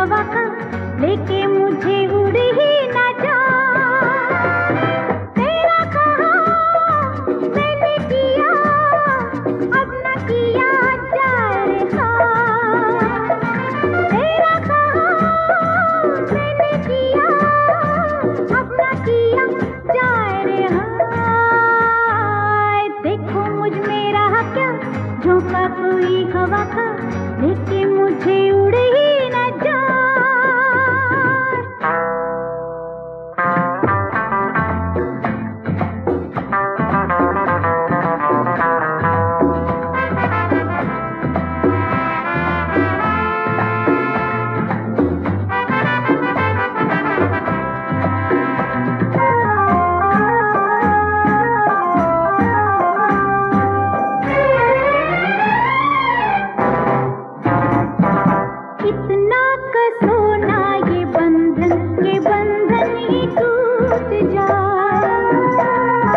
हवा का लेके मुझे उड़ ही ना जा। तेरा कहा मैंने किया, अब ना किया जाए हाँ। तेरा कहा मैंने किया, अब ना किया जाए रे हाँ। देखो मुझ में रहा क्या, झोंका कोई हवा का लेके मुझे उड़ ही ना जा। इतना कसो ना ये बंधन ही टूट जाए।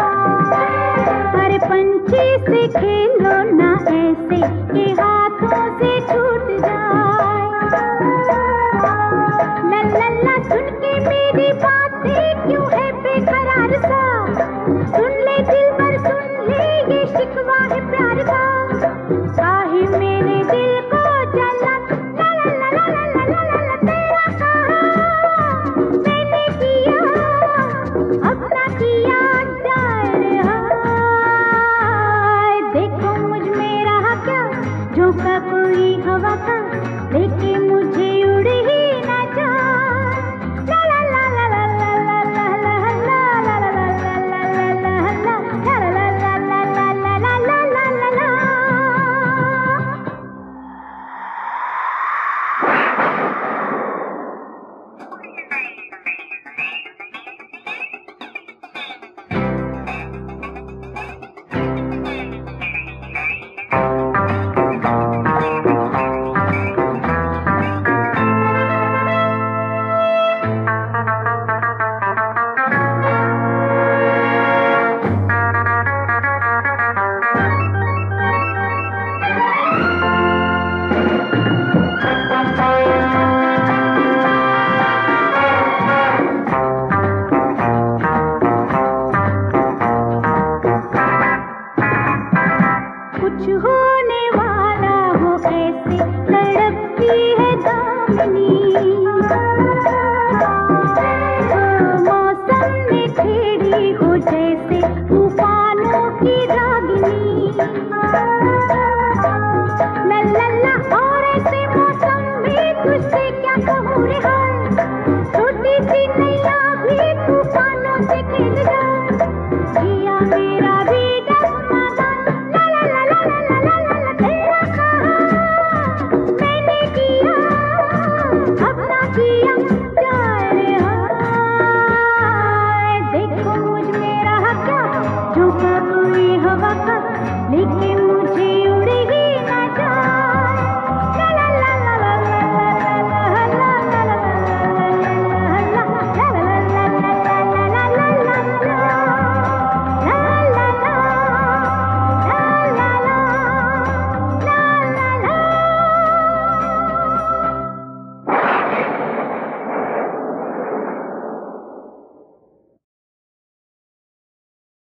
हर पंछी से खेलो ना ऐसे कि हाथों से छूट जाए। ला ला ला सुन के मेरी बातें क्यों है बेकरार सा, सुन ले दिल पर सुन ले ये शिकवा है प्यार का। काहे मेरे दिल को जला झोंका कोई हवा का लेके मुझे उड़ ही ना जा। ला ला ला ला ला ला ला ला ला ला ला ला ला ला ला। कुछ होने वाला हो ऐसे तड़पती है दामिनी। मौसम में छेड़ी हो जैसे तूफानों की रागिनी। ला ला ला और ऐसे मौसम में तुझसे क्या कहूँ रे हाय, छोटी सी नैया भी तूफानों से खेल जाए। जिया मेरा भी डगमगा, ला ला ला ला ला ला ला। तेरा कहा मैंने किया, अब ना किया